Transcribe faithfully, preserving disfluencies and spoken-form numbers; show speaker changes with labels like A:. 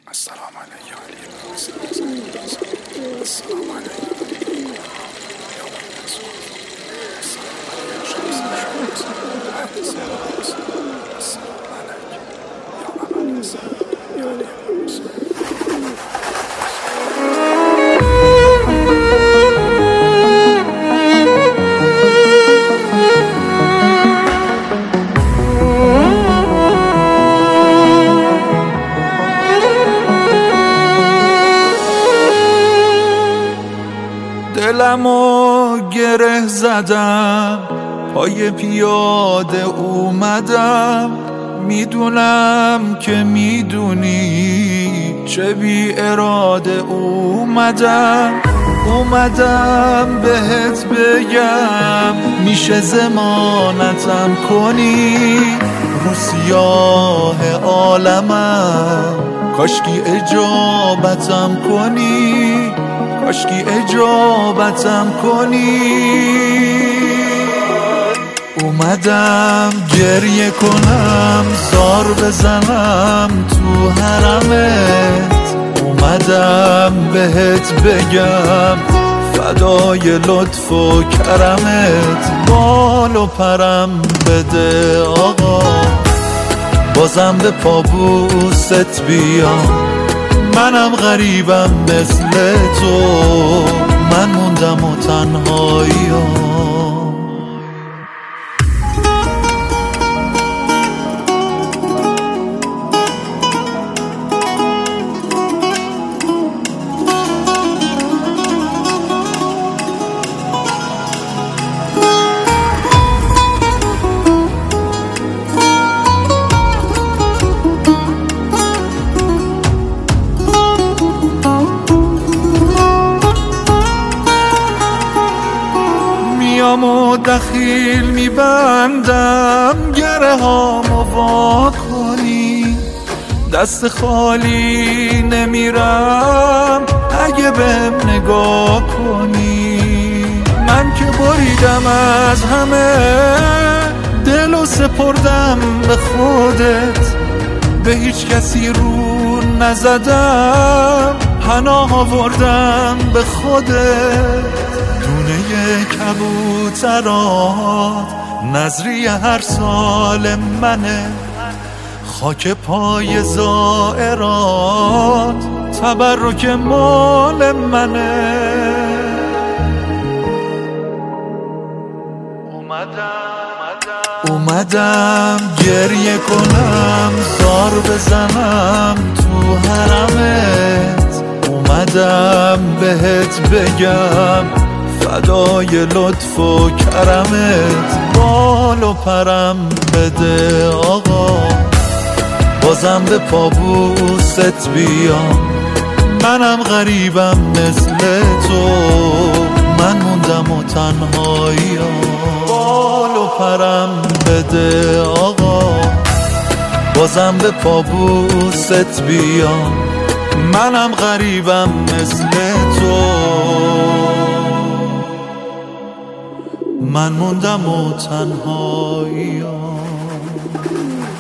A: السلام علیکم السلام علیکم دلمو گره زدم، پای پیاده اومدم، میدونم که میدونی چه بی اراده اومدم اومدم بهت بگم میشه ضمانتم کنی رو سیاه عالمم، کاشکی اجابتم کنی کاشکی اجابتم کنی. اومدم گریه کنم، زار بزنم تو حرمت، اومدم بهت بگم فدای لطف و کرمت، بال و پرم بده آقا، بازم به پابوست بیام، منم غریبم مثل تو، من موندم و تنهاییم. و دخیل میبندم گره هامو وا کنی، دست خالی نمیرم اگه بهم نگاه کنی. من که بریدم از همه، دل و سپردم به خودت، به هیچ کسی رو نزدم، پناه آوردم به خودت. دونه کبوترات نظری هر سال منه، خاک پای زائرات تبرک مال منه. اومدم گریه کنم، زار بزنم تو حرمت، اومدم بهت بگم فدای لطف و کرمت، بال و پرم بده آقا، بازم به پابوست بیام، منم غریبم مثل تو، من موندم و تنهاییم. بال و پرم بده آقا، بازم به پابوست بیام، منم غریبم مثل تو، من موندم و تنهاییم.